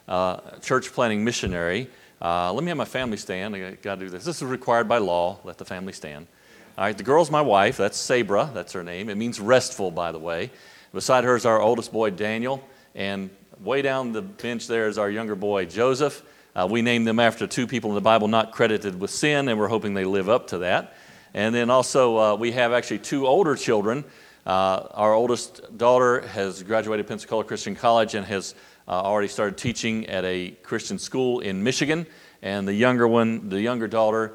church planting missionary. Let me have my family stand. I got to do this. This is required by law. Let the family stand. All right, the girl's my wife. That's Sabra. That's her name. It means restful, by the way. Beside her is our oldest boy, Daniel. And way down the bench there is our younger boy, Joseph. We named them after two people in the Bible not credited with sin, and we're hoping they live up to that. And then also we have actually two older children. Our oldest daughter has graduated Pensacola Christian College and has already started teaching at a Christian school in Michigan. And the younger daughter,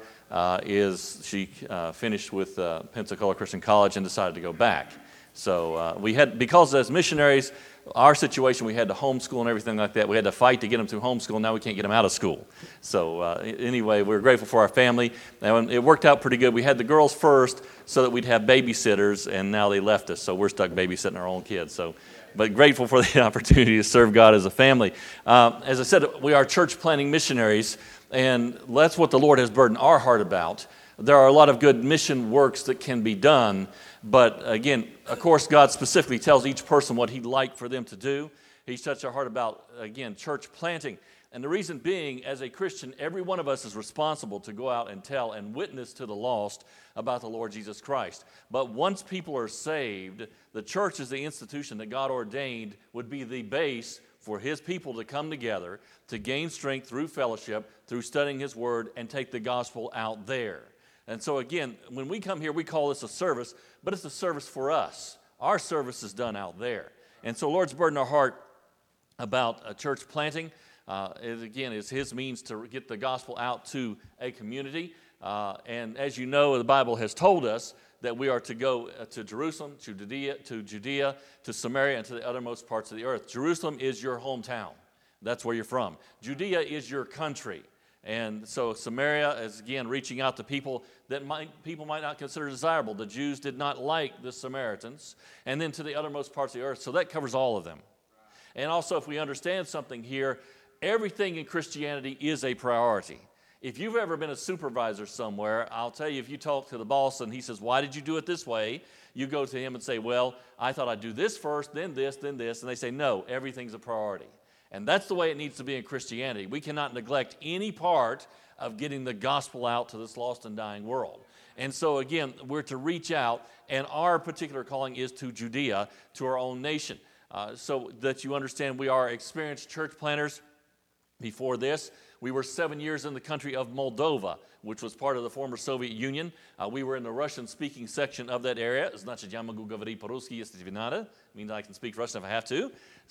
she finished with Pensacola Christian College and decided to go back. So because as missionaries, our situation, we had to homeschool and everything like that. We had to fight to get them through homeschool. Now we can't get them out of school. So anyway, we're grateful for our family. And it worked out pretty good. We had the girls first so that we'd have babysitters, and now they left us. So we're stuck babysitting our own kids. But grateful for the opportunity to serve God as a family. As I said, we are church planting missionaries, and that's what the Lord has burdened our heart about. There are a lot of good mission works that can be done, but again, of course, God specifically tells each person what He'd like for them to do. He's touched our heart about, again, church planting. And the reason being, as a Christian, every one of us is responsible to go out and tell and witness to the lost about the Lord Jesus Christ. But once people are saved, the church is the institution that God ordained would be the base for His people to come together, to gain strength through fellowship, through studying His Word, and take the gospel out there. And so again, when we come here, we call this a service, but it's a service for us. Our service is done out there. And so Lord's burdened our heart about church planting. It's His means to get the gospel out to a community. And as you know, the Bible has told us that we are to go to Jerusalem, to Judea, to Samaria, and to the uttermost parts of the earth. Jerusalem is your hometown. That's where you're from. Judea is your country. And so Samaria is, again, reaching out to people that people might not consider desirable. The Jews did not like the Samaritans. And then to the uttermost parts of the earth. So that covers all of them. And also, if we understand something here, everything in Christianity is a priority. If you've ever been a supervisor somewhere, I'll tell you, if you talk to the boss and he says, why did you do it this way? You go to him and say, well, I thought I'd do this first, then this, then this. And they say, no, everything's a priority. And that's the way it needs to be in Christianity. We cannot neglect any part of getting the gospel out to this lost and dying world. And so again, we're to reach out, and our particular calling is to Judea, to our own nation. So that you understand, we are experienced church planters. Before this, we were 7 years in the country of Moldova, which was part of the former Soviet Union. We were in the Russian-speaking section of that area. Значит, я могу говорить по-русски, если тебе надо. Means I can speak Russian if I have to.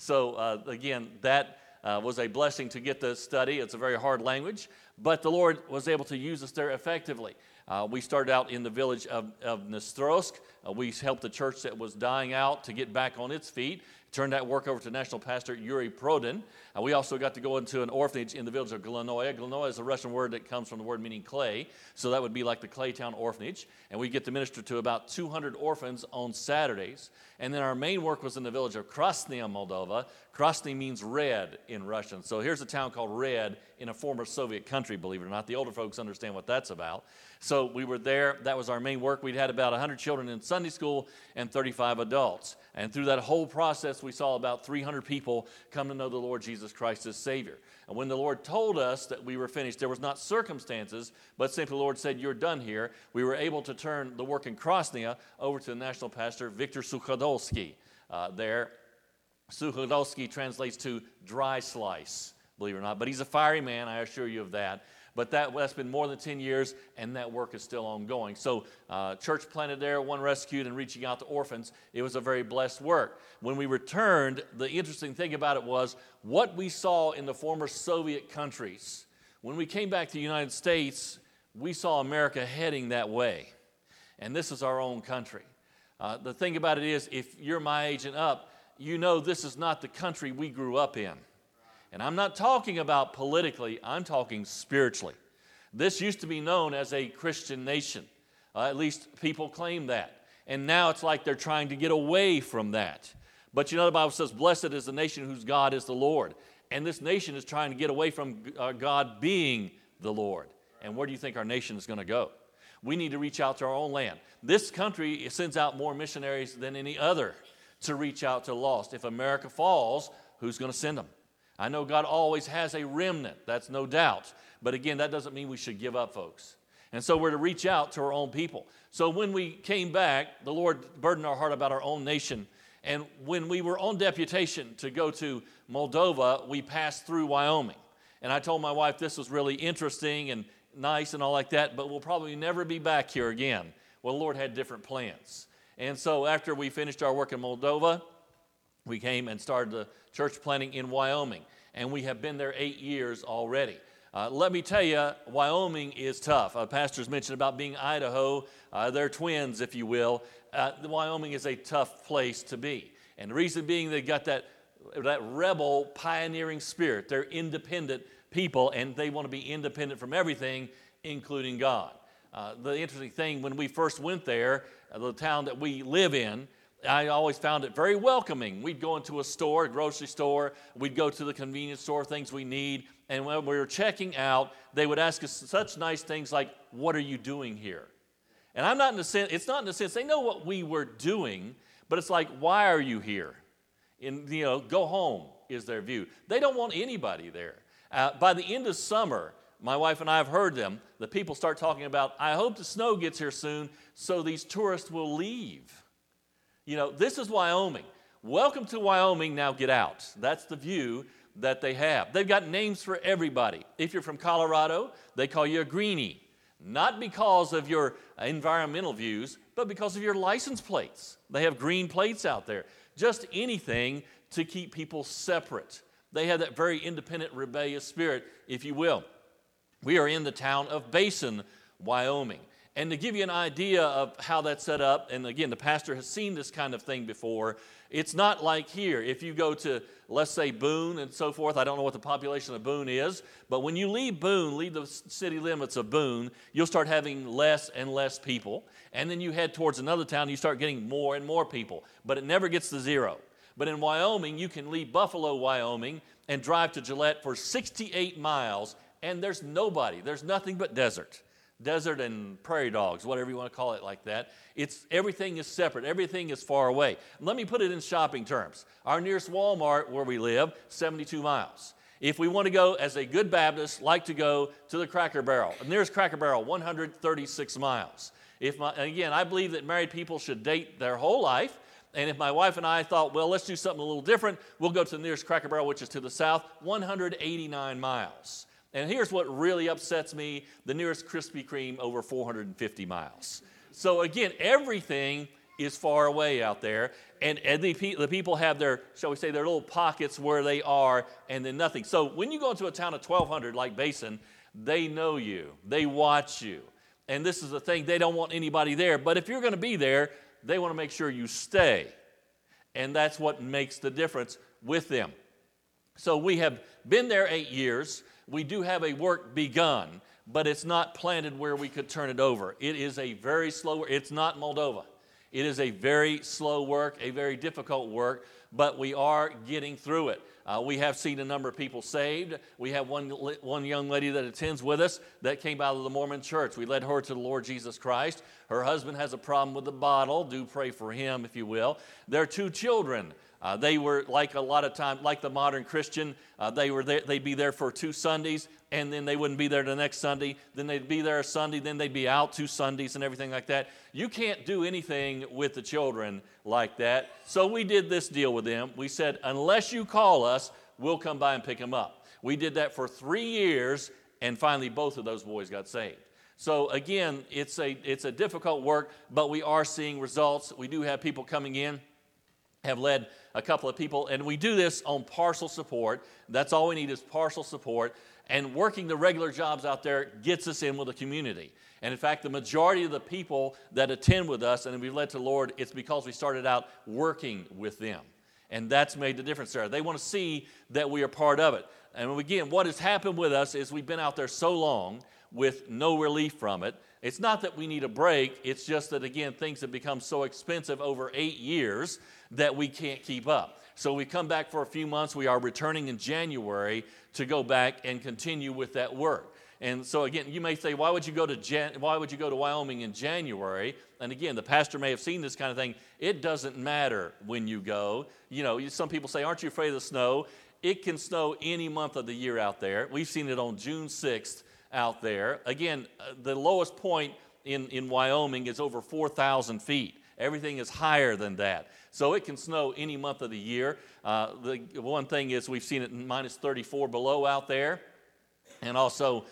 So again, that was a blessing to get to study. It's a very hard language, but the Lord was able to use us there effectively. We started out in the village of Nostrovsk. We helped the church that was dying out to get back on its feet. Turned that work over to National Pastor Yuri Prodin. We also got to go into an orphanage in the village of Glinoya. Glinoya is a Russian word that comes from the word meaning clay, so that would be like the Claytown Orphanage. And we get to minister to about 200 orphans on Saturdays. And then our main work was in the village of Krasnaya, Moldova. Krasny means red in Russian. So here's a town called Red in a former Soviet country, believe it or not. The older folks understand what that's about. So we were there. That was our main work. We'd had about 100 children in Sunday school and 35 adults. And through that whole process, we saw about 300 people come to know the Lord Jesus Christ as Savior. And when the Lord told us that we were finished, there was not circumstances, but simply the Lord said, you're done here. We were able to turn the work in Krasnaya over to the national pastor, Viktor Sukhodolsky. There, Sukhodolsky translates to dry slice, believe it or not. But he's a fiery man, I assure you of that. But that's been more than 10 years, and that work is still ongoing. So church planted there, one rescued, and reaching out to orphans. It was a very blessed work. When we returned, the interesting thing about it was what we saw in the former Soviet countries. When we came back to the United States, we saw America heading that way. And this is our own country. The thing about it is, if you're my age and up, you know this is not the country we grew up in. And I'm not talking about politically, I'm talking spiritually. This used to be known as a Christian nation. At least people claim that. And now it's like they're trying to get away from that. But you know the Bible says, blessed is the nation whose God is the Lord. And this nation is trying to get away from God being the Lord. And where do you think our nation is going to go? We need to reach out to our own land. This country sends out more missionaries than any other to reach out to the lost. If America falls, who's going to send them? I know God always has a remnant, that's no doubt. But again, that doesn't mean we should give up, folks. And so we're to reach out to our own people. So when we came back, the Lord burdened our heart about our own nation. And when we were on deputation to go to Moldova, we passed through Wyoming. And I told my wife this was really interesting and nice and all like that, but we'll probably never be back here again. Well, the Lord had different plans. And so after we finished our work in Moldova, we came and started the church planting in Wyoming. And we have been there 8 years already. Let me tell you, Wyoming is tough. Pastors mentioned about being Idaho. They're twins, if you will. Wyoming is a tough place to be. And the reason being they got that rebel pioneering spirit. They're independent people, and they want to be independent from everything, including God. The interesting thing, when we first went there, the town that we live in, I always found it very welcoming. We'd go into a store, a grocery store. We'd go to the convenience store, things we need. And when we were checking out, they would ask us such nice things like, "What are you doing here?" And I'm not in the sense, it's not in the sense, they know what we were doing, but it's like, "Why are you here?" And, go home is their view. They don't want anybody there. By the end of summer, my wife and I have heard them, the people start talking about, "I hope the snow gets here soon so these tourists will leave." This is Wyoming. Welcome to Wyoming, now get out. That's the view that they have. They've got names for everybody. If you're from Colorado, they call you a greenie. Not because of your environmental views, but because of your license plates. They have green plates out there. Just anything to keep people separate. They have that very independent, rebellious spirit, if you will. We are in the town of Basin, Wyoming. And to give you an idea of how that's set up, and again, the pastor has seen this kind of thing before, it's not like here. If you go to, let's say, Boone and so forth, I don't know what the population of Boone is, but when you leave Boone, leave the city limits of Boone, you'll start having less and less people. And then you head towards another town, you start getting more and more people. But it never gets to zero. But in Wyoming, you can leave Buffalo, Wyoming, and drive to Gillette for 68 miles, and there's nobody. There's nothing but desert. Desert and prairie dogs, whatever you want to call it like that. Everything is separate. Everything is far away. Let me put it in shopping terms. Our nearest Walmart where we live, 72 miles. If we want to go, as a good Baptist, like to go to the Cracker Barrel. The nearest Cracker Barrel, 136 miles. Again, I believe that married people should date their whole life. And if my wife and I thought, well, let's do something a little different, we'll go to the nearest Cracker Barrel, which is to the south, 189 miles. And here's what really upsets me, the nearest Krispy Kreme over 450 miles. So again, everything is far away out there, and the people have their, shall we say, their little pockets where they are, and then nothing. So when you go into a town of 1,200 like Basin, they know you, they watch you. And this is the thing, they don't want anybody there. But if you're going to be there, they want to make sure you stay. And that's what makes the difference with them. So we have been there 8 years. We do have a work begun, but it's not planted where we could turn it over. It is a very slow work. It's not Moldova. It is a very slow work, a very difficult work, but we are getting through it. We have seen a number of people saved. We have one young lady that attends with us that came out of the Mormon church. We led her to the Lord Jesus Christ. Her husband has a problem with the bottle. Do pray for him, if you will. Their 2 children. They were like a lot of time, like the modern Christian, they'd be there for 2 Sundays, and then they wouldn't be there the next Sunday. Then they'd be there a Sunday, then they'd be out 2 Sundays and everything like that. You can't do anything with the children like that. So we did this deal with them. We said, unless you call us, we'll come by and pick them up. We did that for 3 years, and finally both of those boys got saved. So again, it's a difficult work, but we are seeing results. We do have people coming in. Have led a couple of people, and we do this on partial support. That's all we need is partial support, and working the regular jobs out there gets us in with the community. And in fact, the majority of the people that attend with us and we've led to the Lord, it's because we started out working with them. And that's made the difference there. They want to see that we are part of it. And again, what has happened with us is we've been out there so long with no relief from it. It's not that we need a break. It's just that, again, things have become so expensive over 8 years that we can't keep up. So we come back for a few months. We are returning in January to go back and continue with that work. And so again, you may say, why would you go to Wyoming in January? And again, the pastor may have seen this kind of thing. It doesn't matter when you go. Some people say, aren't you afraid of the snow? it can snow any month of the year out there. We've seen it on June 6th out there. Again, the lowest point in Wyoming is over 4,000 feet. Everything is higher than that. So it can snow any month of the year. The one thing is we've seen it in minus 34 below out there. And also,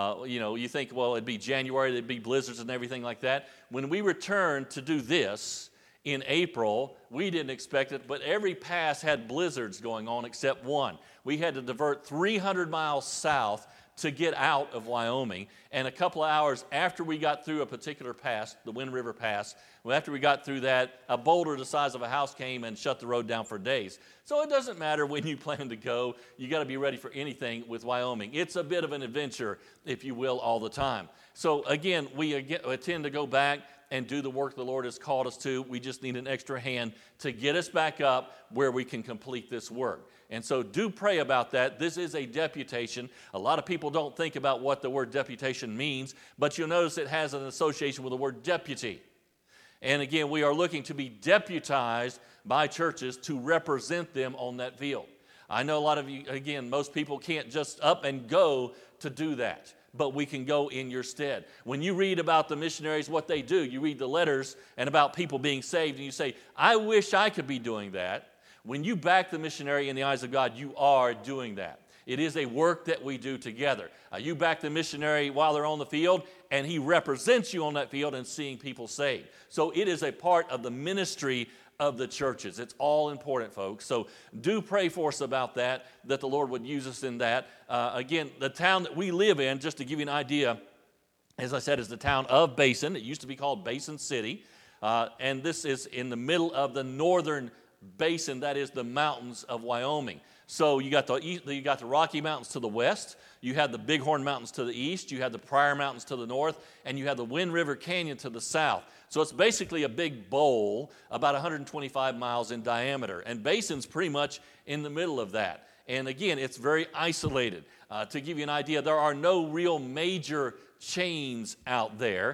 you think, well, it'd be January, there'd be blizzards and everything like that. When we returned to do this in April, we didn't expect it, but every pass had blizzards going on except one. We had to divert 300 miles south to get out of Wyoming. And a couple of hours after we got through a particular pass, the Wind River Pass, after we got through that, a boulder the size of a house came and shut the road down for days. So it doesn't matter when you plan to go. You got to be ready for anything with Wyoming. It's a bit of an adventure, if you will, all the time. So again, we tend to go back and do the work the Lord has called us to. We just need an extra hand to get us back up where we can complete this work. And so do pray about that. This is a deputation. A lot of people don't think about what the word deputation means, but you'll notice it has an association with the word deputy. And again, we are looking to be deputized by churches to represent them on that field. I know a lot of you, again, most people can't just up and go to do that, but we can go in your stead. When you read about the missionaries, what they do, you read the letters and about people being saved, and you say, I wish I could be doing that. When you back the missionary in the eyes of God, you are doing that. It is a work that we do together. You back the missionary while they're on the field, and he represents you on that field and seeing people saved. So it is a part of the ministry of the churches. It's all important, folks. So do pray for us about that the Lord would use us in that. Again, the town that we live in, just to give you an idea, as I said, is the town of Basin. It used to be called Basin City. And this is in the middle of the northern basin, that is the mountains of Wyoming. So you got the Rocky Mountains to the west, you have the Bighorn Mountains to the east, you have the Pryor Mountains to the north, and you have the Wind River Canyon to the south. So it's basically a big bowl about 125 miles in diameter, and Basin's pretty much in the middle of that. And again, it's very isolated. To give you an idea, there are no real major chains out there.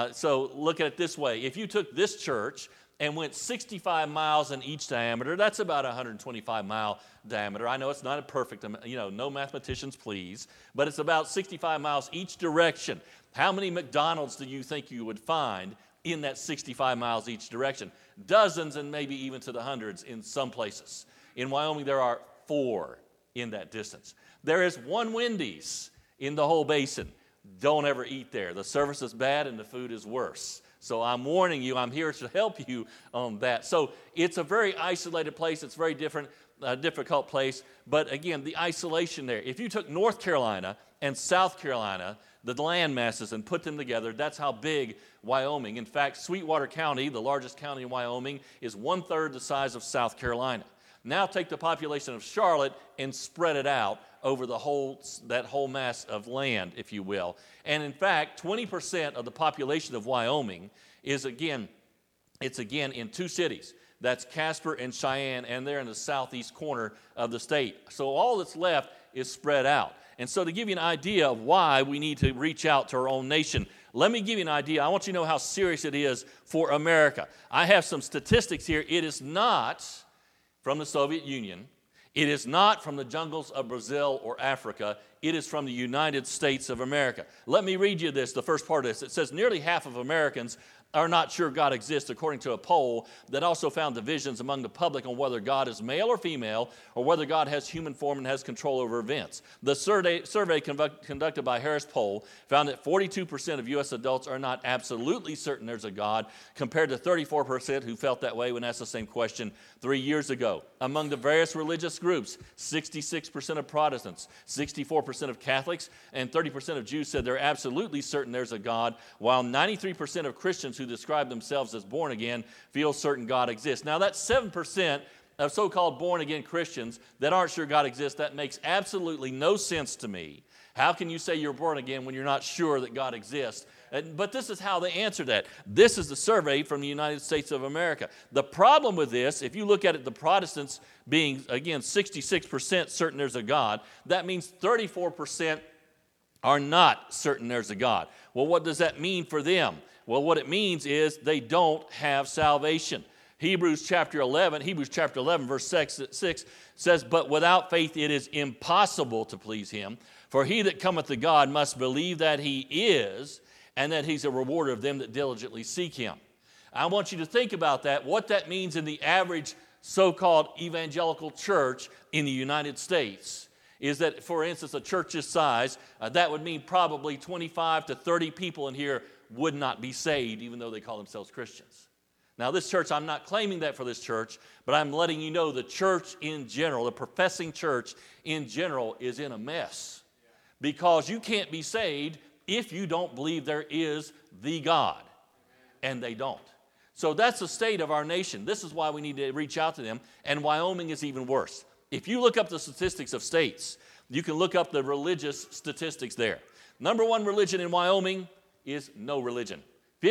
So look at it this way. If you took this church and went 65 miles in each diameter, that's about a 125-mile diameter. I know it's not a perfect, no mathematicians, please, but it's about 65 miles each direction. How many McDonald's do you think you would find in that 65 miles each direction? Dozens and maybe even to the hundreds in some places. In Wyoming, there are 4 in that distance. There is one Wendy's in the whole basin. Don't ever eat there. The service is bad and the food is worse. So I'm warning you, I'm here to help you on that. So it's a very isolated place. It's a very difficult place. But again, the isolation there. If you took North Carolina and South Carolina, the land masses, and put them together, that's how big Wyoming. In fact, Sweetwater County, the largest county in Wyoming, is 1/3 the size of South Carolina. Now take the population of Charlotte and spread it out over that whole mass of land, if you will. And in fact, 20% of the population of Wyoming is again in 2 cities. That's Casper and Cheyenne, and they're in the southeast corner of the state. So all that's left is spread out. And so to give you an idea of why we need to reach out to our own nation, let me give you an idea. I want you to know how serious it is for America. I have some statistics here. It is not from the Soviet Union. It is not from the jungles of Brazil or Africa. It is from the United States of America. Let me read you this, the first part of this. It says nearly half of Americans are not sure God exists, according to a poll that also found divisions among the public on whether God is male or female, or whether God has human form and has control over events. The survey conducted by Harris Poll found that 42% of U.S. adults are not absolutely certain there's a God, compared to 34% who felt that way when asked the same question 3 years ago. Among the various religious groups, 66% of Protestants, 64% of Catholics, and 30% of Jews said they're absolutely certain there's a God, while 93% of Christians who describe themselves as born again feel certain God exists. Now that's 7% of so-called born again Christians that aren't sure God exists. That makes absolutely no sense to me. How can you say you're born again when you're not sure that God exists? But this is how they answered that. This is the survey from the United States of America. The problem with this, if you look at it, the Protestants being, again, 66% certain there's a God, that means 34% are not certain there's a God. Well, what does that mean for them? Well, what it means is they don't have salvation. Hebrews chapter 11, verse 6 says, "But without faith it is impossible to please him. For he that cometh to God must believe that he is, and that he's a rewarder of them that diligently seek him." I want you to think about that, what that means in the average so-called evangelical church in the United States. Is that, for instance, a church this size, that would mean probably 25 to 30 people in here would not be saved, even though they call themselves Christians. Now, this church, I'm not claiming that for this church, but I'm letting you know the church in general, the professing church in general, is in a mess. Because you can't be saved if you don't believe there is the God. And they don't. So that's the state of our nation. This is why we need to reach out to them. And Wyoming is even worse. If you look up the statistics of states, you can look up the religious statistics there. Number one religion in Wyoming is no religion.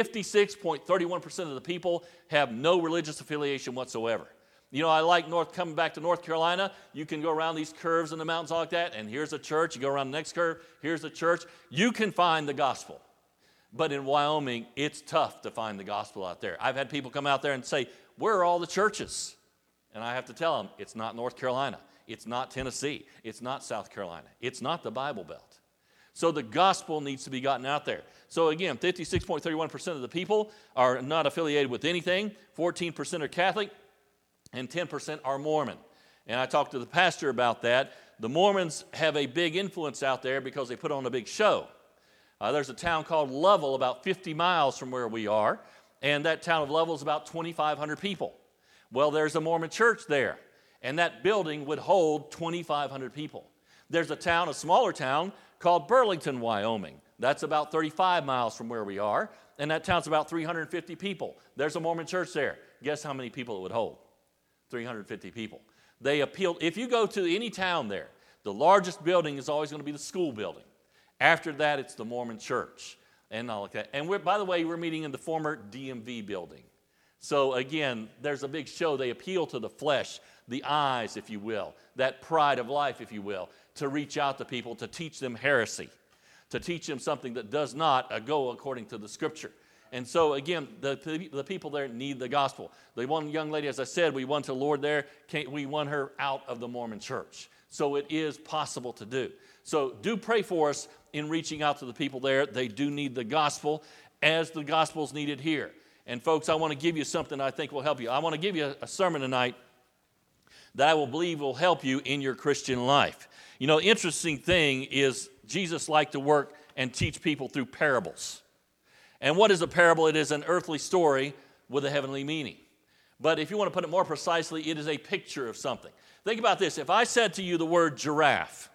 56.31% of the people have no religious affiliation whatsoever. You know, I like coming back to North Carolina. You can go around these curves in the mountains like that, and here's a church. You go around the next curve, here's a church. You can find the gospel. But in Wyoming, it's tough to find the gospel out there. I've had people come out there and say, "Where are all the churches?" And I have to tell them, it's not North Carolina. It's not Tennessee. It's not South Carolina. It's not the Bible Belt. So the gospel needs to be gotten out there. So again, 56.31% of the people are not affiliated with anything. 14% are Catholic, and 10% are Mormon. And I talked to the pastor about that. The Mormons have a big influence out there because they put on a big show. There's a town called Lovell about 50 miles from where we are, and that town of Lovell is about 2,500 people. Well, there's a Mormon church there, and that building would hold 2,500 people. There's a smaller town called Burlington, Wyoming. That's about 35 miles from where we are, and that town's about 350 people. There's a Mormon church there. Guess how many people it would hold? 350 people. They appealed. If you go to any town there, the largest building is always going to be the school building. After that, it's the Mormon church and all like that. And by the way, we're meeting in the former DMV building. So again, there's a big show. They appeal to the flesh, the eyes, if you will, that pride of life, if you will, to reach out to people, to teach them heresy, to teach them something that does not go according to the Scripture. And so again, the people there need the gospel. The one young lady, as I said, we won to the Lord there. We won her out of the Mormon church. So it is possible to do. So do pray for us in reaching out to the people there. They do need the gospel as the gospel is needed here. And folks, I want to give you something I think will help you. I want to give you a sermon tonight that I will believe will help you in your Christian life. You know, the interesting thing is Jesus liked to work and teach people through parables. And what is a parable? It is an earthly story with a heavenly meaning. But if you want to put it more precisely, it is a picture of something. Think about this. If I said to you the word giraffe,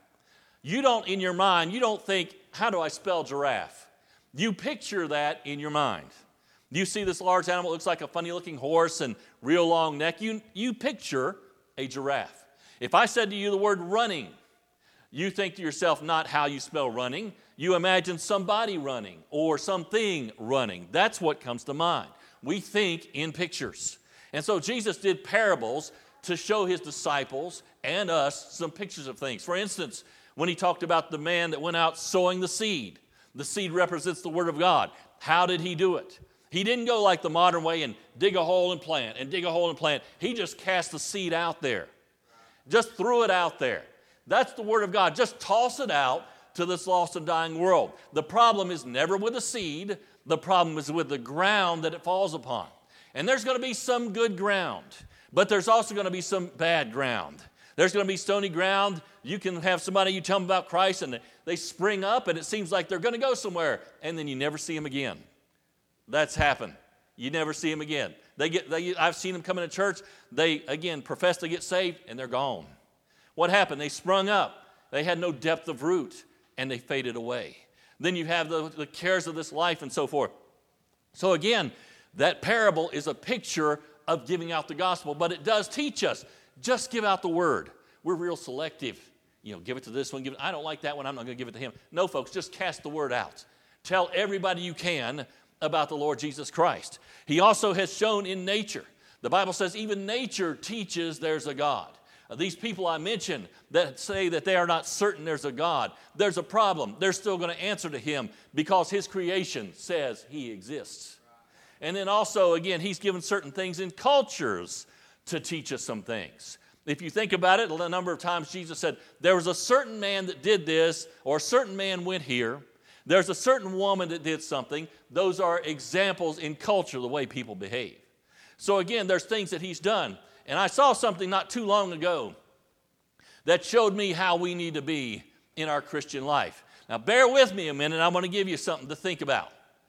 in your mind, you don't think, how do I spell giraffe? You picture that in your mind. You see this large animal, it looks like a funny-looking horse and real long neck. You picture a giraffe. If I said to you the word running, you think to yourself not how you spell running. You imagine somebody running or something running. That's what comes to mind. We think in pictures. And so Jesus did parables to show his disciples and us some pictures of things. For instance, when he talked about the man that went out sowing the seed represents the Word of God. How did he do it? He didn't go like the modern way and dig a hole and plant and dig a hole and plant. He just cast the seed out there. Just threw it out there. That's the Word of God. Just toss it out to this lost and dying world. The problem is never with the seed. The problem is with the ground that it falls upon. And there's going to be some good ground, but there's also going to be some bad ground. There's going to be stony ground. You can have somebody, you tell them about Christ, and they spring up, and it seems like they're going to go somewhere, and then you never see them again. That's happened. You never see them again. I've seen them come into church. They, again, profess to get saved, and they're gone. What happened? They sprung up. They had no depth of root, and they faded away. Then you have the cares of this life and so forth. So again, that parable is a picture of giving out the gospel, but it does teach us, just give out the word. We're real selective. Give it to this one. I don't like that one. I'm not going to give it to him. No, folks, just cast the word out. Tell everybody you can about the Lord Jesus Christ. He also has shown in nature. The Bible says even nature teaches there's a God. These people I mentioned that say that they are not certain there's a God, there's a problem. They're still going to answer to him because his creation says he exists. And then also, again, he's given certain things in cultures to teach us some things. If you think about it, a number of times Jesus said, there was a certain man that did this, or a certain man went here. There's a certain woman that did something. Those are examples in culture, the way people behave. So again, there's things that he's done. And I saw something not too long ago that showed me how we need to be in our Christian life. Now, bear with me a minute. I want to give you something to think about.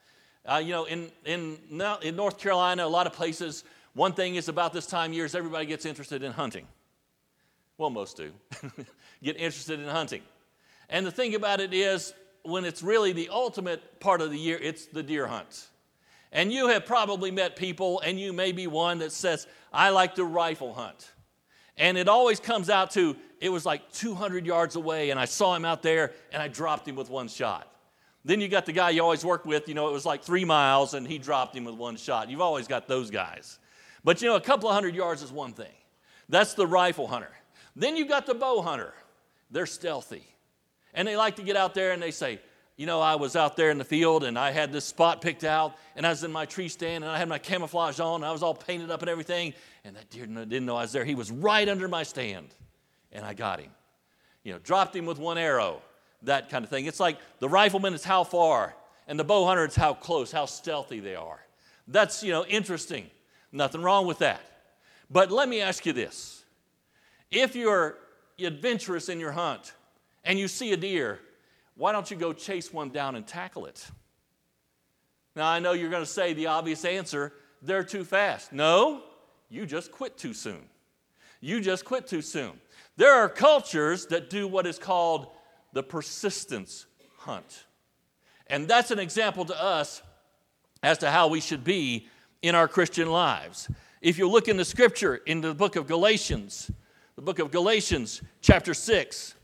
In North Carolina, a lot of places, one thing is about this time of year is everybody gets interested in hunting. Well, most do. Get interested in hunting. And the thing about it is, when it's really the ultimate part of the year, it's the deer hunt. And you have probably met people, and you may be one that says, I like to rifle hunt. And it always comes out to, it was like 200 yards away, and I saw him out there, and I dropped him with one shot. Then you got the guy you always work with, it was like 3 miles, and he dropped him with one shot. You've always got those guys. But a couple of hundred yards is one thing. That's the rifle hunter. Then you've got the bow hunter. They're stealthy. And they like to get out there and they say, I was out there in the field and I had this spot picked out and I was in my tree stand and I had my camouflage on and I was all painted up and everything. And that deer didn't know I was there. He was right under my stand and I got him. Dropped him with one arrow, that kind of thing. It's like the rifleman is how far and the bow hunter is how close, how stealthy they are. That's, interesting. Nothing wrong with that. But let me ask you this. If you're adventurous in your hunt and you see a deer, why don't you go chase one down and tackle it? Now, I know you're going to say the obvious answer, they're too fast. No, you just quit too soon. You just quit too soon. There are cultures that do what is called the persistence hunt. And that's an example to us as to how we should be in our Christian lives. If you look in the scripture, in the book of Galatians, chapter 6.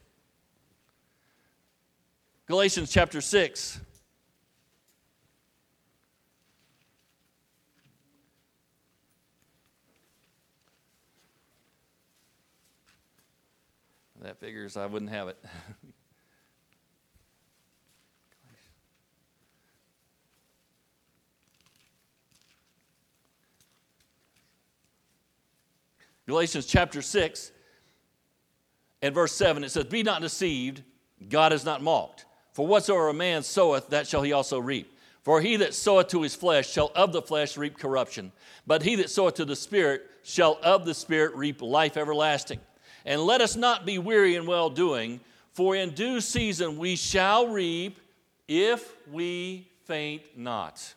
Galatians chapter 6. That figures I wouldn't have it. Galatians chapter 6 and verse 7, it says, Be not deceived, God is not mocked. For whatsoever a man soweth, that shall he also reap. For he that soweth to his flesh shall of the flesh reap corruption. But he that soweth to the Spirit shall of the Spirit reap life everlasting. And let us not be weary in well-doing, for in due season we shall reap if we faint not.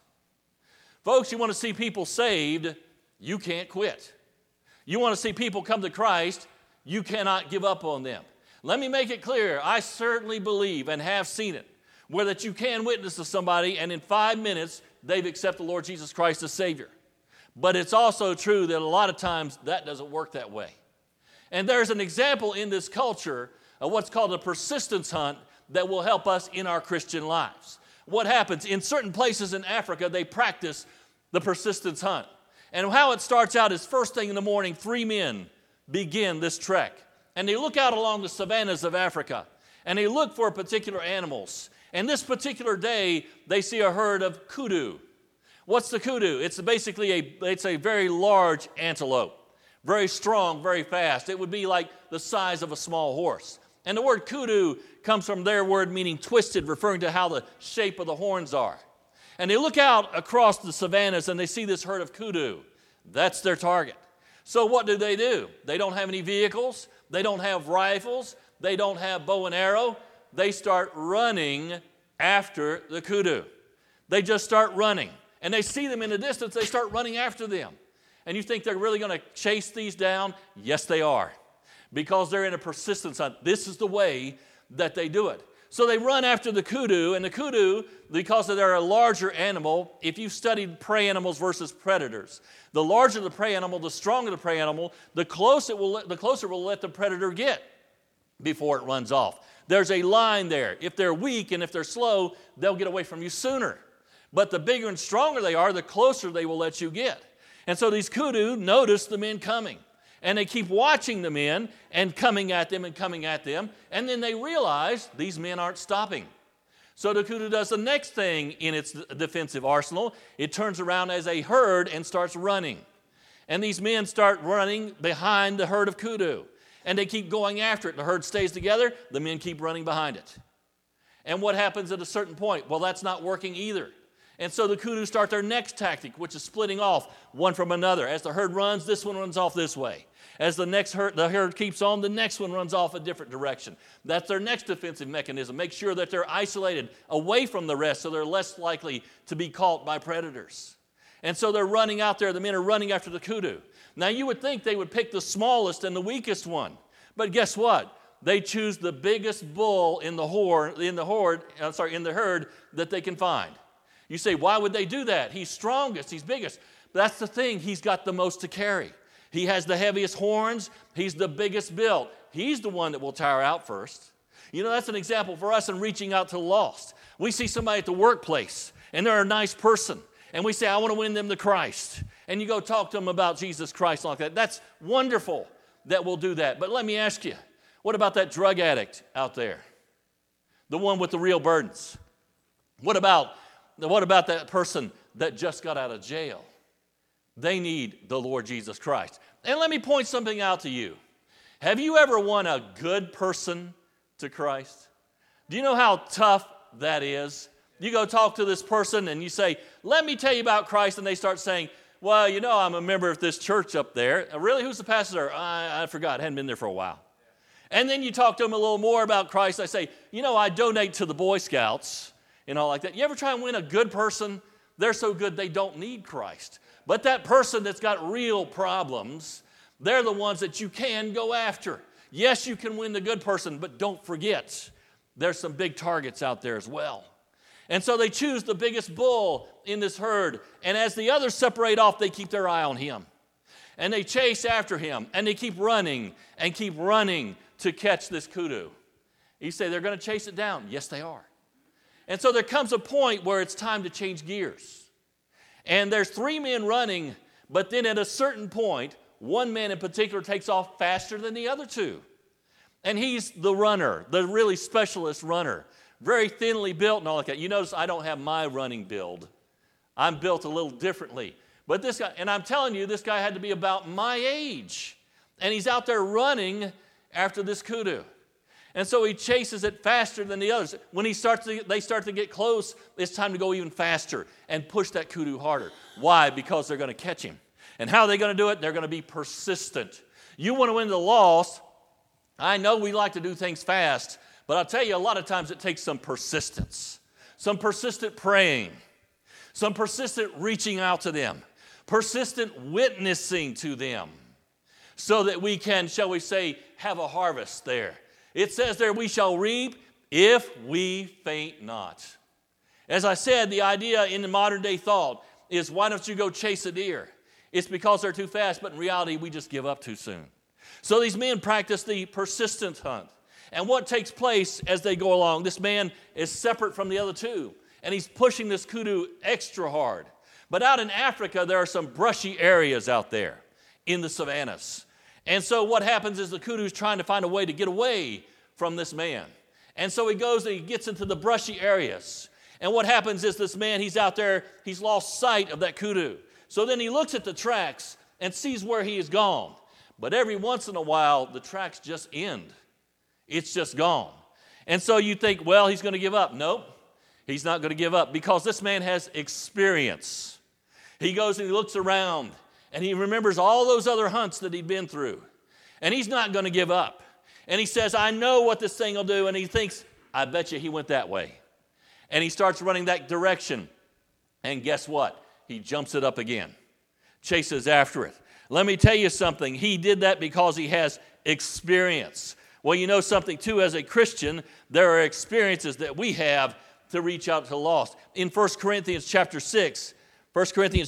Folks, you want to see people saved, you can't quit. You want to see people come to Christ, you cannot give up on them. Let me make it clear, I certainly believe and have seen it, where that you can witness to somebody and in 5 minutes they've accepted the Lord Jesus Christ as Savior. But it's also true that a lot of times that doesn't work that way. And there's an example in this culture of what's called a persistence hunt that will help us in our Christian lives. What happens? In certain places in Africa, they practice the persistence hunt. And how it starts out is first thing in the morning, 3 men begin this trek. And they look out along the savannas of Africa, and they look for particular animals. And this particular day, they see a herd of kudu. What's the kudu? It's basically a very large antelope, very strong, very fast. It would be like the size of a small horse. And the word kudu comes from their word meaning twisted, referring to how the shape of the horns are. And they look out across the savannas and they see this herd of kudu. That's their target. So what do? They don't have any vehicles. They don't have rifles. They don't have bow and arrow. They start running after the kudu. They just start running. And they see them in the distance. They start running after them. And you think they're really going to chase these down? Yes, they are. Because they're in a persistence hunt. This is the way that they do it. So they run after the kudu, and the kudu, because they're a larger animal, if you've studied prey animals versus predators, the larger the prey animal, the stronger the prey animal, the closer it will let the predator get before it runs off. There's a line there. If they're weak and if they're slow, they'll get away from you sooner. But the bigger and stronger they are, the closer they will let you get. And so these kudu notice the men coming. And they keep watching the men and coming at them. And then they realize these men aren't stopping. So the kudu does the next thing in its defensive arsenal. It turns around as a herd and starts running. And these men start running behind the herd of kudu. And they keep going after it. The herd stays together. The men keep running behind it. And what happens at a certain point? Well, that's not working either. And so the kudu start their next tactic, which is splitting off one from another. As the herd runs, this one runs off this way. As the herd keeps on, the next one runs off a different direction. That's their next defensive mechanism. Make sure that they're isolated away from the rest so they're less likely to be caught by predators. And so they're running out there. The men are running after the kudu. Now, you would think they would pick the smallest and the weakest one. But guess what? They choose the biggest bull in the herd that they can find. You say, why would they do that? He's strongest, he's biggest. That's the thing, he's got the most to carry. He has the heaviest horns, he's the biggest built. He's the one that will tire out first. You know, that's an example for us in reaching out to the lost. We see somebody at the workplace, and they're a nice person, and we say, I want to win them to Christ. And you go talk to them about Jesus Christ like that. That's wonderful that we'll do that. But let me ask you, what about that drug addict out there? The one with the real burdens? What about that person that just got out of jail? They need the Lord Jesus Christ. And let me point something out to you. Have you ever won a good person to Christ? Do you know how tough that is? You go talk to this person and you say, let me tell you about Christ, and they start saying, well, you know, I'm a member of this church up there. Really, who's the pastor? I forgot. I hadn't been there for a while. And then you talk to them a little more about Christ. I say, you know, I donate to the Boy Scouts and all like that. You ever try and win a good person? They're so good they don't need Christ. But that person that's got real problems, they're the ones that you can go after. Yes, you can win the good person, but don't forget, there's some big targets out there as well. And so they choose the biggest bull in this herd. And as the others separate off, they keep their eye on him. And they chase after him. And they keep running to catch this kudu. You say they're going to chase it down. Yes, they are. And so there comes a point where it's time to change gears. And there's 3 men running, but then at a certain point, one man in particular takes off faster than the other 2. And he's the runner, the really specialist runner, very thinly built and all like that. You notice I don't have my running build. I'm built a little differently. But this guy, and I'm telling you, this guy had to be about my age. And he's out there running after this kudu. And so he chases it faster than the others. When they start to get close, it's time to go even faster and push that kudu harder. Why? Because they're going to catch him. And how are they going to do it? They're going to be persistent. You want to win the lost. I know we like to do things fast, but I'll tell you, a lot of times it takes some persistence, some persistent praying, some persistent reaching out to them, persistent witnessing to them, so that we can, shall we say, have a harvest there. It says there, we shall reap if we faint not. As I said, the idea in the modern day thought is, why don't you go chase a deer? It's because they're too fast, but in reality, we just give up too soon. So these men practice the persistent hunt. And what takes place as they go along, this man is separate from the other 2, and he's pushing this kudu extra hard. But out in Africa, there are some brushy areas out there in the savannas. And so what happens is the kudu is trying to find a way to get away from this man. And so he goes and he gets into the brushy areas. And what happens is this man, he's out there, he's lost sight of that kudu. So then he looks at the tracks and sees where he is gone. But every once in a while, the tracks just end. It's just gone. And so you think, well, he's going to give up. Nope, he's not going to give up, because this man has experience. He goes and he looks around, and he remembers all those other hunts that he'd been through. And he's not going to give up. And he says, I know what this thing will do. And he thinks, I bet you he went that way. And he starts running that direction. And guess what? He jumps it up again, chases after it. Let me tell you something. He did that because he has experience. Well, you know something too, as a Christian, there are experiences that we have to reach out to the lost. In 1 Corinthians chapter 9,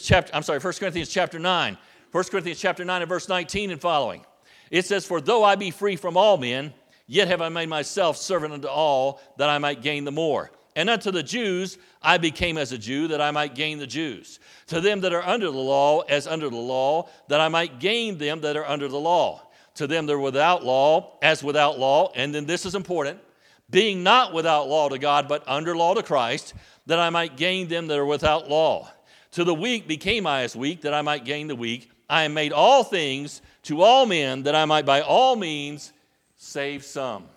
1 Corinthians chapter 9 and verse 19 and following. It says, for though I be free from all men, yet have I made myself servant unto all, that I might gain the more. And unto the Jews I became as a Jew, that I might gain the Jews. To them that are under the law, as under the law, that I might gain them that are under the law. To them that are without law, as without law. And then this is important, being not without law to God, but under law to Christ, that I might gain them that are without law. To the weak became I as weak, that I might gain the weak. I am made all things to all men, that I might by all means save some.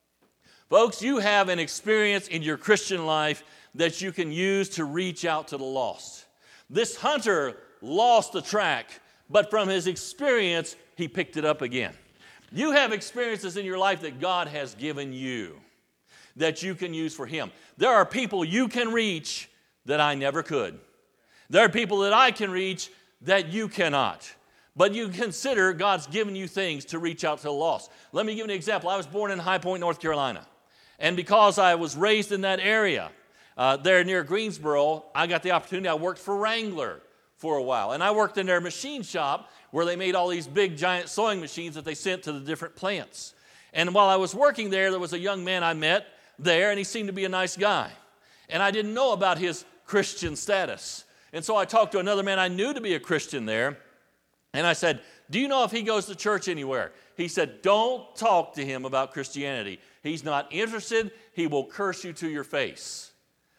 Folks, you have an experience in your Christian life that you can use to reach out to the lost. This hunter lost the track, but from his experience, he picked it up again. You have experiences in your life that God has given you that you can use for Him. There are people you can reach that I never could. There are people that I can reach that you cannot. But you consider God's given you things to reach out to the lost. Let me give you an example. I was born in High Point, North Carolina. And because I was raised in that area, there near Greensboro, I got the opportunity. I worked for Wrangler for a while. And I worked in their machine shop where they made all these big, giant sewing machines that they sent to the different plants. And while I was working there was a young man I met there, and he seemed to be a nice guy. And I didn't know about his Christian status. And so I talked to another man I knew to be a Christian there. And I said, do you know if he goes to church anywhere? He said, don't talk to him about Christianity. He's not interested. He will curse you to your face.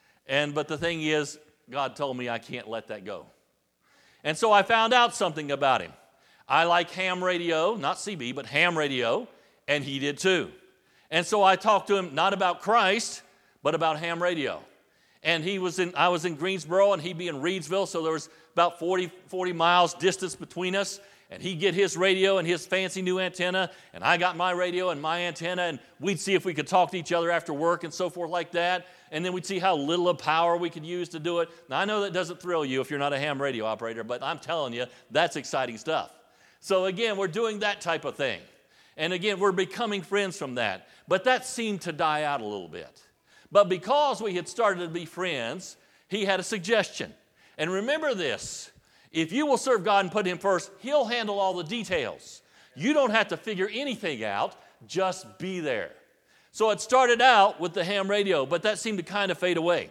But the thing is, God told me I can't let that go. And so I found out something about him. I like ham radio, not CB, but ham radio, and he did too. And so I talked to him not about Christ, but about ham radio. And I was in Greensboro, and he'd be in Reidsville, so there was about 40 miles distance between us. And he'd get his radio and his fancy new antenna, and I got my radio and my antenna, and we'd see if we could talk to each other after work and so forth like that. And then we'd see how little of power we could use to do it. Now, I know that doesn't thrill you if you're not a ham radio operator, but I'm telling you, that's exciting stuff. So again, we're doing that type of thing. And again, we're becoming friends from that. But that seemed to die out a little bit. But because we had started to be friends, he had a suggestion. And remember this, if you will serve God and put Him first, He'll handle all the details. You don't have to figure anything out, just be there. So it started out with the ham radio, but that seemed to kind of fade away.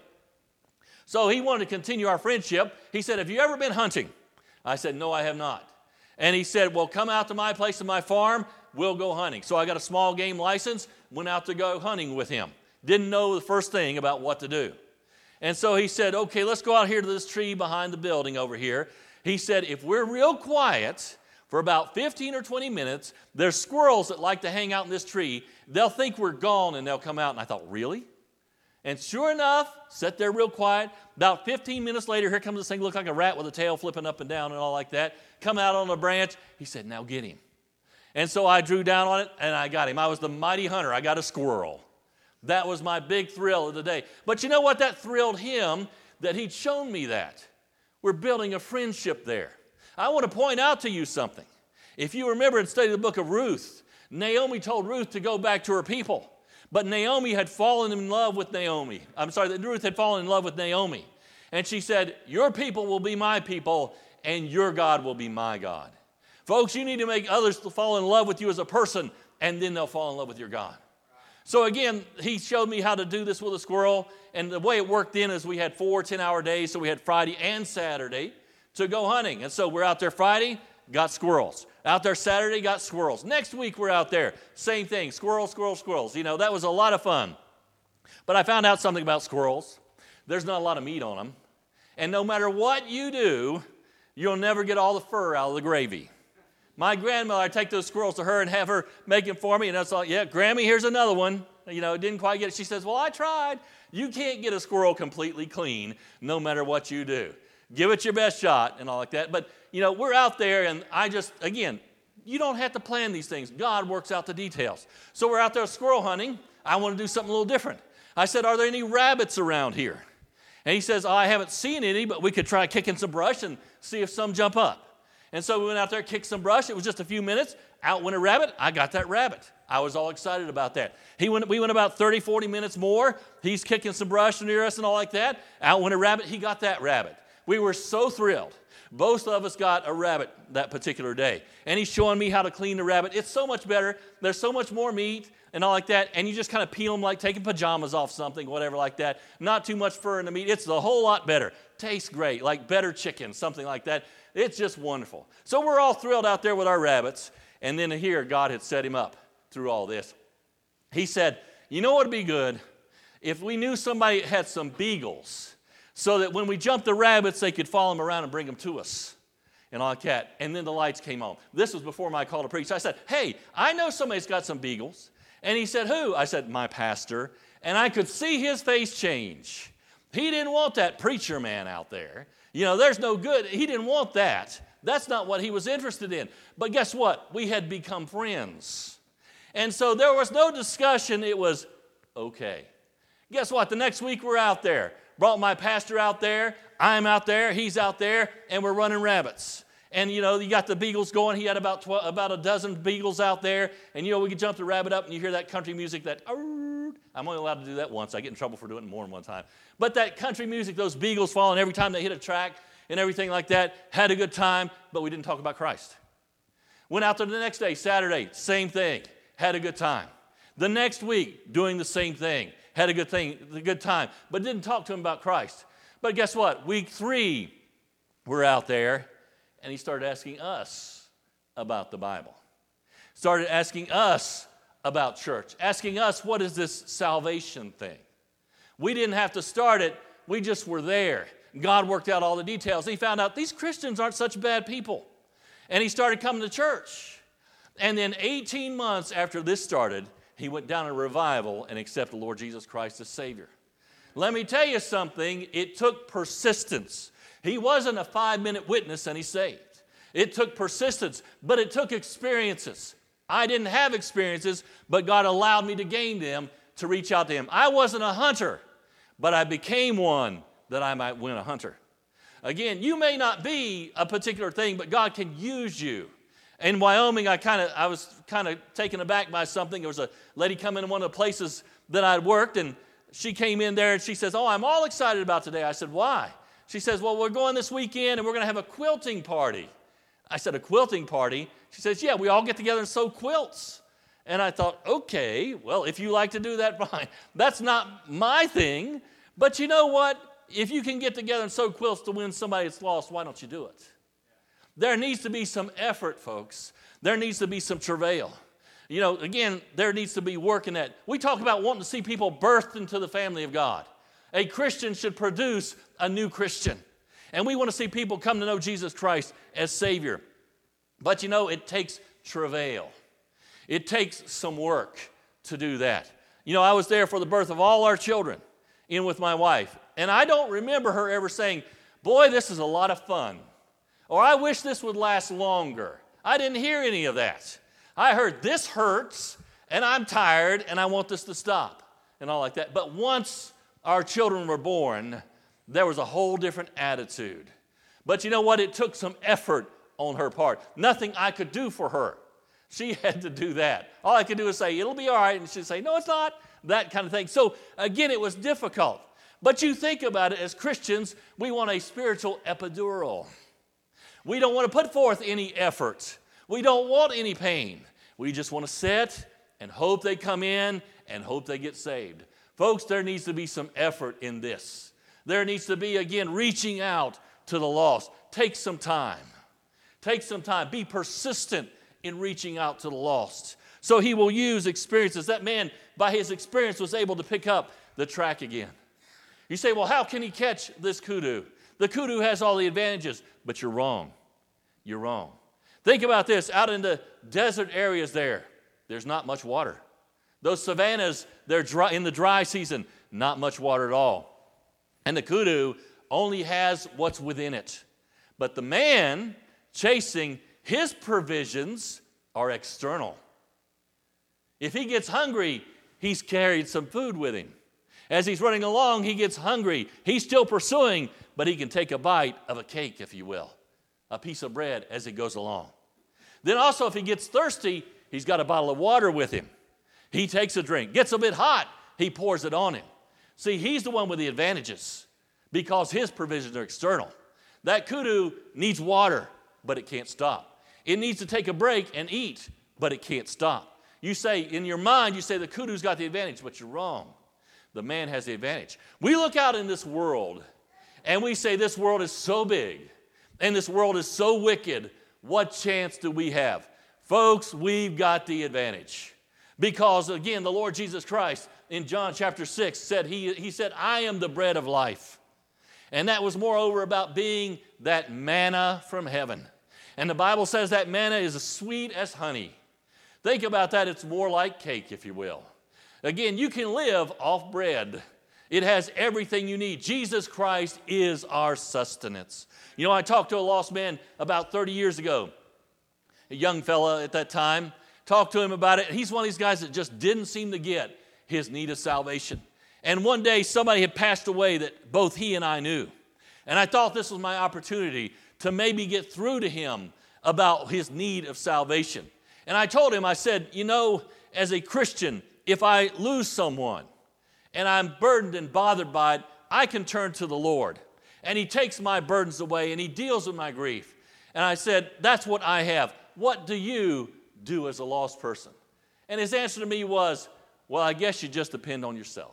So he wanted to continue our friendship. He said, have you ever been hunting? I said, no, I have not. And he said, well, come out to my place, to my farm, we'll go hunting. So I got a small game license, went out to go hunting with him. Didn't know the first thing about what to do. And so he said, okay, let's go out here to this tree behind the building over here. He said, if we're real quiet for about 15 or 20 minutes, there's squirrels that like to hang out in this tree. They'll think we're gone and they'll come out. And I thought, really? And sure enough, sat there real quiet. About 15 minutes later, here comes this thing, looked like a rat with a tail flipping up and down and all like that. Come out on a branch. He said, now get him. And so I drew down on it and I got him. I was the mighty hunter. I got a squirrel. That was my big thrill of the day. But you know what? That thrilled him that he'd shown me that. We're building a friendship there. I want to point out to you something. If you remember and study the book of Ruth, Naomi told Ruth to go back to her people. But Naomi had fallen in love with Naomi. Ruth had fallen in love with Naomi. And she said, your people will be my people, and your God will be my God. Folks, you need to make others fall in love with you as a person, and then they'll fall in love with your God. So again, he showed me how to do this with a squirrel. And the way it worked in is we had 4 10-hour days. So we had Friday and Saturday to go hunting. And so we're out there Friday, got squirrels. Out there Saturday, got squirrels. Next week we're out there, same thing, squirrels, squirrels, squirrels. You know, that was a lot of fun. But I found out something about squirrels. There's not a lot of meat on them. And no matter what you do, you'll never get all the fur out of the gravy. My grandmother, I'd take those squirrels to her and have her make them for me. And I was like, yeah, Grammy, here's another one. You know, didn't quite get it. She says, well, I tried. You can't get a squirrel completely clean no matter what you do. Give it your best shot and all like that. But, you know, we're out there and again, you don't have to plan these things. God works out the details. So we're out there squirrel hunting. I want to do something a little different. I said, are there any rabbits around here? And he says, I haven't seen any, but we could try kicking some brush and see if some jump up. And so we went out there, kicked some brush. It was just a few minutes. Out went a rabbit. I got that rabbit. I was all excited about that. We went about 30, 40 minutes more. He's kicking some brush near us and all like that. Out went a rabbit. He got that rabbit. We were so thrilled. Both of us got a rabbit that particular day. And he's showing me how to clean the rabbit. It's so much better. There's so much more meat and all like that. And you just kind of peel them like taking pajamas off something, whatever like that. Not too much fur in the meat. It's a whole lot better. Tastes great, like better chicken, something like that. It's just wonderful. So we're all thrilled out there with our rabbits. And then here, God had set him up through all this. He said, You know what would be good? If we knew somebody had some beagles, so that when we jumped the rabbits, they could follow them around and bring them to us. And all like that. And then the lights came on. This was before my call to preach. I said, hey, I know somebody's got some beagles. And he said, who? I said, my pastor. And I could see his face change. He didn't want that preacher man out there. You know, there's no good. He didn't want that. That's not what he was interested in. But guess what? We had become friends. And so there was no discussion. It was okay. Guess what? The next week we're out there. Brought my pastor out there. I'm out there. He's out there. And we're running rabbits. And, you know, you got the beagles going. He had about a dozen beagles out there. And, you know, we could jump the rabbit up and you hear that country music, that, I'm only allowed to do that once. I get in trouble for doing it more than one time. But that country music, those beagles falling every time they hit a track and everything like that, had a good time, but we didn't talk about Christ. Went out there the next day, Saturday, same thing, had a good time. The next week, doing the same thing, had a good time, but didn't talk to him about Christ. But guess what? Week 3, we're out there, and he started asking us about the Bible. Started asking us about church, asking us, what is this salvation thing? We didn't have to start it. We just were there. God worked out all the details. He found out these Christians aren't such bad people. And he started coming to church. And then 18 months after this started, he went down in revival and accepted the Lord Jesus Christ as Savior. Let me tell you something. It took persistence. He wasn't a 5-minute witness and he's saved. It took persistence, but it took experiences. I didn't have experiences, but God allowed me to gain them to reach out to him. I wasn't a hunter, but I became one that I might win a hunter. Again, you may not be a particular thing, but God can use you. In Wyoming, I was kind of taken aback by something. There was a lady coming in one of the places that I'd worked, and she came in there and she says, I'm all excited about today. I said, why? She says, well, we're going this weekend and we're going to have a quilting party. I said, a quilting party? She says, yeah, we all get together and sew quilts. And I thought, okay, well, if you like to do that, fine. That's not my thing, but you know what? If you can get together and sew quilts to win somebody that's lost, why don't you do it? There needs to be some effort, folks. There needs to be some travail. You know, again, there needs to be work in that. We talk about wanting to see people birthed into the family of God. A Christian should produce a new Christian. And we want to see people come to know Jesus Christ as Savior. But you know, it takes travail. It takes some work to do that. You know, I was there for the birth of all our children, in with my wife. And I don't remember her ever saying, boy, this is a lot of fun. Or I wish this would last longer. I didn't hear any of that. I heard, this hurts, and I'm tired, and I want this to stop, and all like that. But once our children were born, there was a whole different attitude. But you know what? It took some effort on her part. Nothing I could do for her. She had to do that. All I could do is say, it'll be all right, and she'd say, no, it's not, that kind of thing. So, again, it was difficult. But you think about it, as Christians, we want a spiritual epidural. We don't want to put forth any effort. We don't want any pain. We just want to sit and hope they come in and hope they get saved. Folks, there needs to be some effort in this. There needs to be, again, reaching out to the lost. Take some time. Take some time. Be persistent in reaching out to the lost. So he will use experiences. That man, by his experience, was able to pick up the track again. You say, well, how can he catch this kudu? The kudu has all the advantages, but you're wrong. You're wrong. Think about this. Out in the desert areas there's not much water. Those savannas, they're dry, in the dry season, not much water at all. And the kudu only has what's within it. But the man chasing, his provisions are external. If he gets hungry, he's carried some food with him. As he's running along, he gets hungry. He's still pursuing, but he can take a bite of a cake, if you will, a piece of bread as he goes along. Then also, if he gets thirsty, he's got a bottle of water with him. He takes a drink. Gets a bit hot, he pours it on him. See, he's the one with the advantages because his provisions are external. That kudu needs water, but it can't stop. It needs to take a break and eat, but it can't stop. You say, in your mind, you say the kudu's got the advantage, but you're wrong. The man has the advantage. We look out in this world, and we say this world is so big, and this world is so wicked. What chance do we have? Folks, we've got the advantage Because, again, the Lord Jesus Christ in John chapter 6 said, he said, I am the bread of life. And that was moreover about being that manna from heaven. And the Bible says that manna is as sweet as honey. Think about that. It's more like cake, if you will. Again, you can live off bread. It has everything you need. Jesus Christ is our sustenance. You know, I talked to a lost man about 30 years ago, a young fella at that time. Talked to him about it. He's one of these guys that just didn't seem to get his need of salvation. And one day somebody had passed away that both he and I knew. And I thought this was my opportunity to maybe get through to him about his need of salvation. And I told him, I said, you know, as a Christian, if I lose someone and I'm burdened and bothered by it, I can turn to the Lord. And he takes my burdens away and he deals with my grief. And I said, that's what I have. What do you do as a lost person? And his answer to me was, well, I guess you just depend on yourself.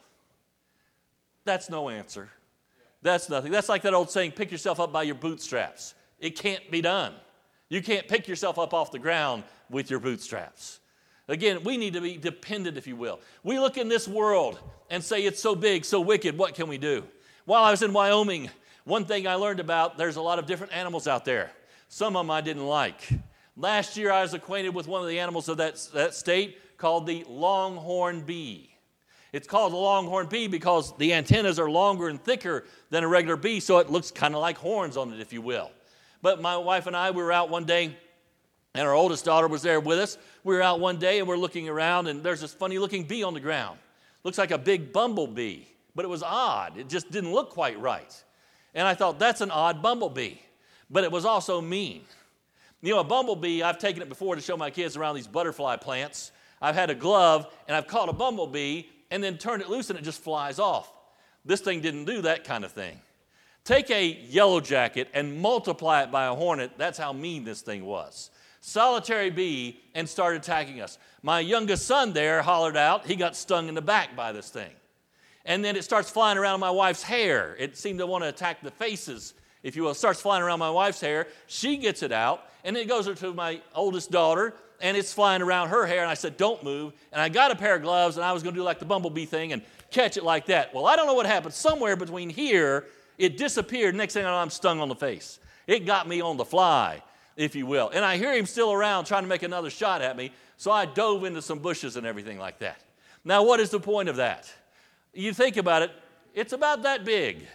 That's no answer. That's nothing. That's like that old saying, pick yourself up by your bootstraps. It can't be done. You can't pick yourself up off the ground with your bootstraps. Again, we need to be dependent, if you will. We look in this world and say it's so big, so wicked, what can we do? While I was in Wyoming, one thing I learned about, there's a lot of different animals out there. Some of them I didn't like. Last year I was acquainted with one of the animals of that state called the longhorn bee. It's called the longhorn bee because the antennas are longer and thicker than a regular bee, so it looks kind of like horns on it, if you will. But my wife and I, we were out one day, and our oldest daughter was there with us. We were out one day, and we're looking around, and there's this funny-looking bee on the ground. Looks like a big bumblebee, but it was odd. It just didn't look quite right. And I thought, that's an odd bumblebee. But it was also mean. You know, a bumblebee, I've taken it before to show my kids around these butterfly plants. I've had a glove, and I've caught a bumblebee, and then turned it loose, and it just flies off. This thing didn't do that kind of thing. Take a yellow jacket and multiply it by a hornet. That's how mean this thing was. Solitary bee, and started attacking us. My youngest son there hollered out. He got stung in the back by this thing. And then it starts flying around my wife's hair. It seemed to want to attack the faces, if you will. It starts flying around my wife's hair. She gets it out, and then it goes to my oldest daughter, and it's flying around her hair, and I said, don't move. And I got a pair of gloves, and I was going to do like the bumblebee thing and catch it like that. Well, I don't know what happened. Somewhere between here, it disappeared. Next thing I know, I'm stung on the face. It got me on the fly, if you will. And I hear him still around trying to make another shot at me, so I dove into some bushes and everything like that. Now, what is the point of that? You think about it, it's about that big,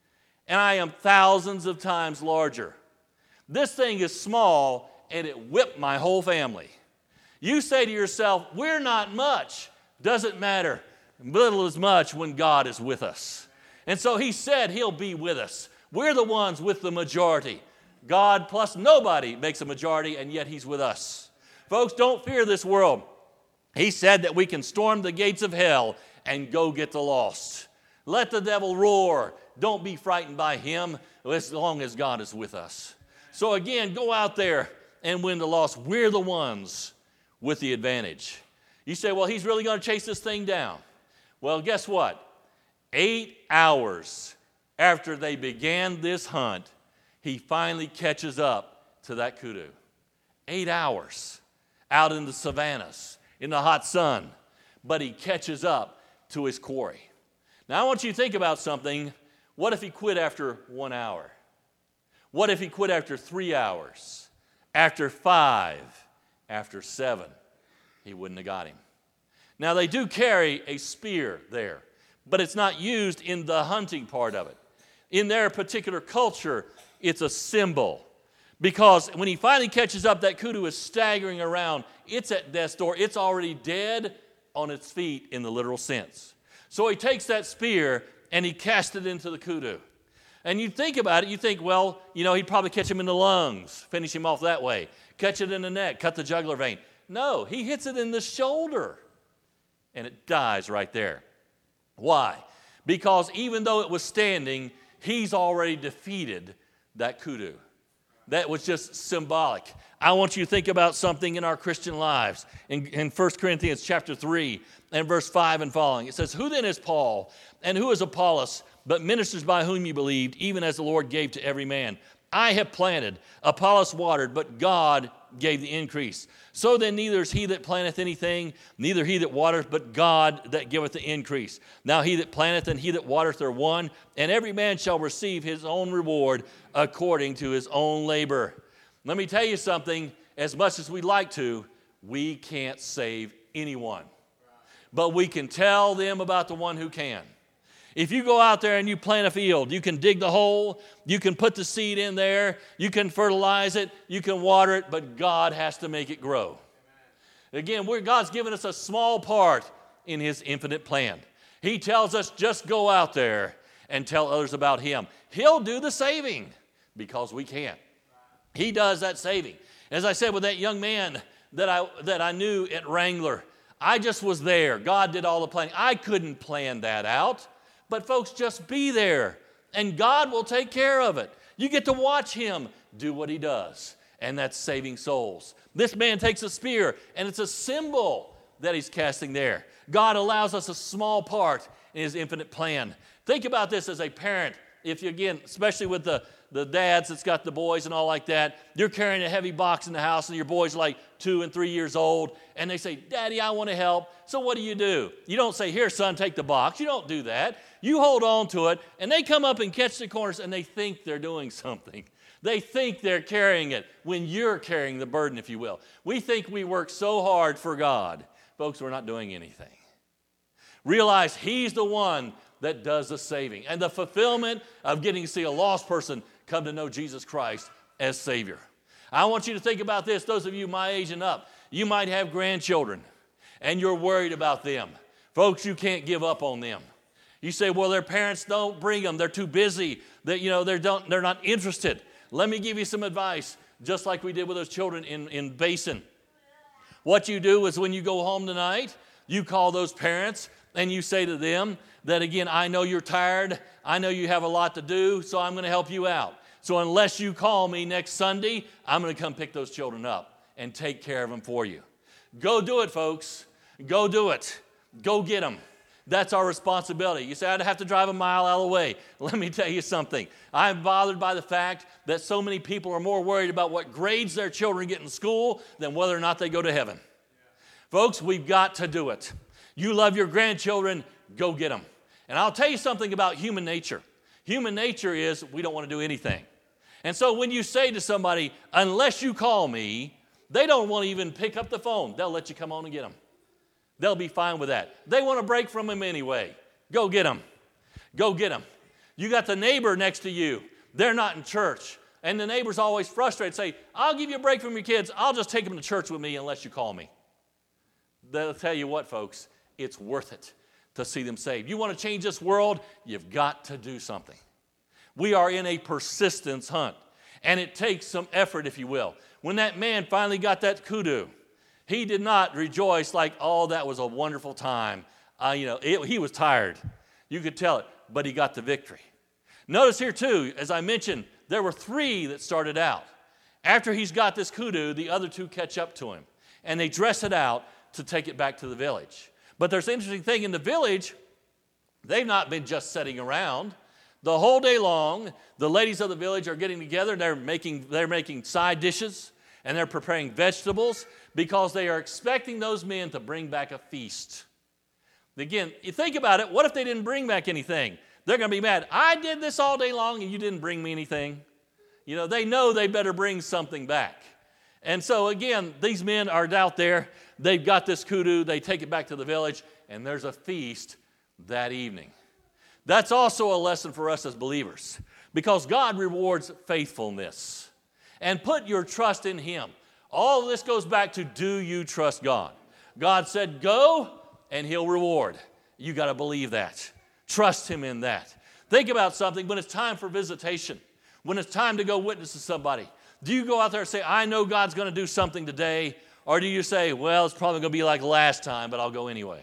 and I am thousands of times larger. This thing is small, and it whipped my whole family. You say to yourself, we're not much. Doesn't matter. Little is much when God is with us. And so he said he'll be with us. We're the ones with the majority. God plus nobody makes a majority, and yet he's with us. Folks, don't fear this world. He said that we can storm the gates of hell and go get the lost. Let the devil roar. Don't be frightened by him as long as God is with us. So again, go out there and win the lost. We're the ones with the advantage. You say, well, he's really going to chase this thing down. Well, guess what? 8 hours after they began this hunt, he finally catches up to that kudu. 8 hours out in the savannas, in the hot sun, but he catches up to his quarry. Now, I want you to think about something. What if he quit after 1 hour? What if he quit after 3 hours? After 5? After 7? He wouldn't have got him. Now, they do carry a spear there, but it's not used in the hunting part of it. In their particular culture, it's a symbol. Because when he finally catches up, that kudu is staggering around. It's at death's door. It's already dead on its feet in the literal sense. So he takes that spear and he casts it into the kudu. And you think about it, you think, well, he'd probably catch him in the lungs, finish him off that way. Catch it in the neck, cut the jugular vein. No, he hits it in the shoulder. And it dies right there. Why? Because even though it was standing, he's already defeated that kudu. That was just symbolic. I want you to think about something in our Christian lives. In 1 Corinthians chapter 3 and verse 5 and following, it says, who then is Paul and who is Apollos, but ministers by whom you believed, even as the Lord gave to every man? I have planted, Apollos watered, but God gave the increase. So then neither is he that planteth anything, neither he that watereth, but God that giveth the increase. Now he that planteth and he that watereth are one, and every man shall receive his own reward according to his own labor. Let me tell you something, as much as we'd like to, we can't save anyone. But we can tell them about the one who can. If you go out there and you plant a field, you can dig the hole, you can put the seed in there, you can fertilize it, you can water it, but God has to make it grow. Again, God's given us a small part in his infinite plan. He tells us just go out there and tell others about him. He'll do the saving because we can't. He does that saving. As I said with that young man that I knew at Wrangler, I just was there. God did all the planning. I couldn't plan that out. But folks, just be there, and God will take care of it. You get to watch him do what he does, and that's saving souls. This man takes a spear, and it's a symbol that he's casting there. God allows us a small part in his infinite plan. Think about this as a parent. If you, again, especially with the dads that's got the boys and all like that, you're carrying a heavy box in the house, and your boy's like 2 and 3 years old, and they say, Daddy, I want to help. So what do? You don't say, here, son, take the box. You don't do that. You hold on to it, and they come up and catch the corners, and they think they're doing something. They think they're carrying it when you're carrying the burden, if you will. We think we work so hard for God. Folks, we're not doing anything. Realize he's the one that does the saving and the fulfillment of getting to see a lost person come to know Jesus Christ as Savior. I want you to think about this. Those of you my age and up, you might have grandchildren, and you're worried about them. Folks, you can't give up on them. You say, well, their parents don't bring them. They're too busy. They're not interested. Let me give you some advice, just like we did with those children in Basin. What you do is when you go home tonight, you call those parents and you say to them that, again, I know you're tired. I know you have a lot to do, so I'm going to help you out. So unless you call me next Sunday, I'm going to come pick those children up and take care of them for you. Go do it, folks. Go do it. Go get them. That's our responsibility. You say, I'd have to drive a mile out of the way. Let me tell you something. I'm bothered by the fact that so many people are more worried about what grades their children get in school than whether or not they go to heaven. Yeah. Folks, we've got to do it. You love your grandchildren, go get them. And I'll tell you something about human nature. Human nature is we don't want to do anything. And so when you say to somebody, unless you call me, they don't want to even pick up the phone. They'll let you come on and get them. They'll be fine with that. They want a break from him anyway. Go get them. Go get them. You got the neighbor next to you. They're not in church. And the neighbor's always frustrated. Say, I'll give you a break from your kids. I'll just take them to church with me unless you call me. They'll tell you what, folks, it's worth it to see them saved. You want to change this world? You've got to do something. We are in a persistence hunt. And it takes some effort, if you will. When that man finally got that kudu, he did not rejoice like, oh, that was a wonderful time. He was tired. You could tell it, but he got the victory. Notice here, too, as I mentioned, there were 3 that started out. After he's got this kudu, the other 2 catch up to him, and they dress it out to take it back to the village. But there's an interesting thing in the village. They've not been just sitting around. The whole day long, the ladies of the village are getting together. They're making side dishes, and they're preparing vegetables because they are expecting those men to bring back a feast. Again, you think about it, what if they didn't bring back anything? They're going to be mad. I did this all day long and you didn't bring me anything. They know they better bring something back. And so again, these men are out there. They've got this kudu. They take it back to the village, and there's a feast that evening. That's also a lesson for us as believers, because God rewards faithfulness. And put your trust in him. All of this goes back to, do you trust God? God said, go, and he'll reward. You got to believe that. Trust him in that. Think about something when it's time for visitation, when it's time to go witness to somebody. Do you go out there and say, I know God's going to do something today? Or do you say, well, it's probably going to be like last time, but I'll go anyway?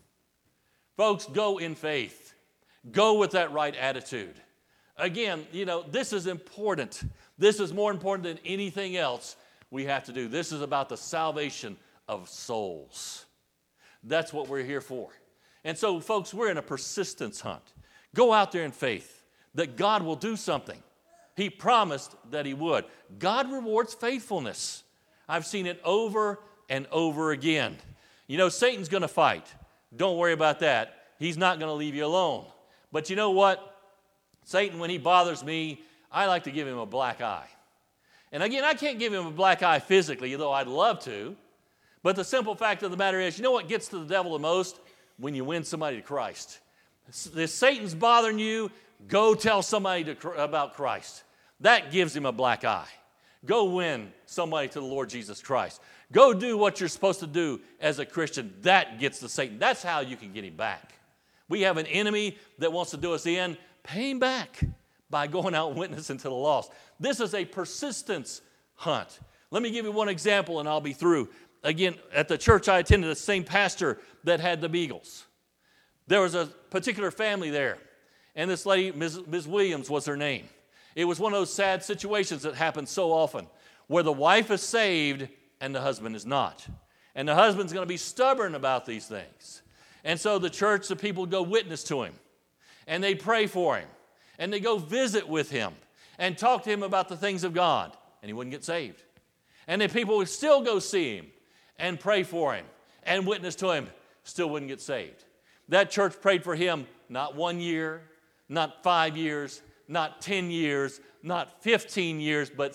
Folks, go in faith. Go with that right attitude. Again, this is important. This is more important than anything else we have to do. This is about the salvation of souls. That's what we're here for. And so, folks, we're in a persistence hunt. Go out there in faith that God will do something. He promised that he would. God rewards faithfulness. I've seen it over and over again. You know, Satan's going to fight. Don't worry about that. He's not going to leave you alone. But you know what? Satan, when he bothers me, I like to give him a black eye. And again, I can't give him a black eye physically, though I'd love to. But the simple fact of the matter is, you know what gets to the devil the most? When you win somebody to Christ. If Satan's bothering you, go tell somebody about Christ. That gives him a black eye. Go win somebody to the Lord Jesus Christ. Go do what you're supposed to do as a Christian. That gets to Satan. That's how you can get him back. We have an enemy that wants to do us in. Pay him back by going out and witnessing to the lost. This is a persistence hunt. Let me give you one example and I'll be through. Again, at the church I attended, the same pastor that had the Beagles. There was a particular family there, and this lady, Ms. Williams was her name. It was one of those sad situations that happen so often, where the wife is saved and the husband is not. And the husband's going to be stubborn about these things. And so the church, the people go witness to him, and they pray for him, and they go visit with him, and talk to him about the things of God, and he wouldn't get saved. And then people would still go see him, and pray for him, and witness to him, still wouldn't get saved. That church prayed for him not 1 year, not 5 years, not 10 years, not 15 years, but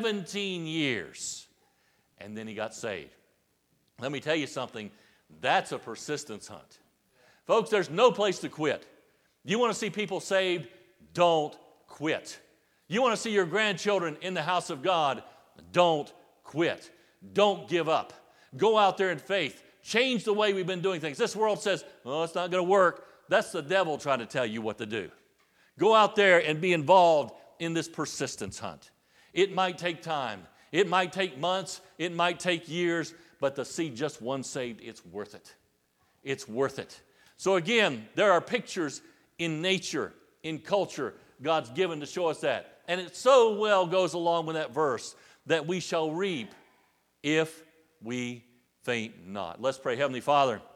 17 years. And then he got saved. Let me tell you something, that's a persistence hunt. Folks, there's no place to quit. You want to see people saved? Don't quit. You want to see your grandchildren in the house of God? Don't quit. Don't give up. Go out there in faith. Change the way we've been doing things. This world says, oh, it's not going to work. That's the devil trying to tell you what to do. Go out there and be involved in this persistence hunt. It might take time. It might take months. It might take years. But to see just one saved, it's worth it. It's worth it. So again, there are pictures in nature, in culture, God's given to show us that. And it so well goes along with that verse that we shall reap if we faint not. Let's pray. Heavenly Father,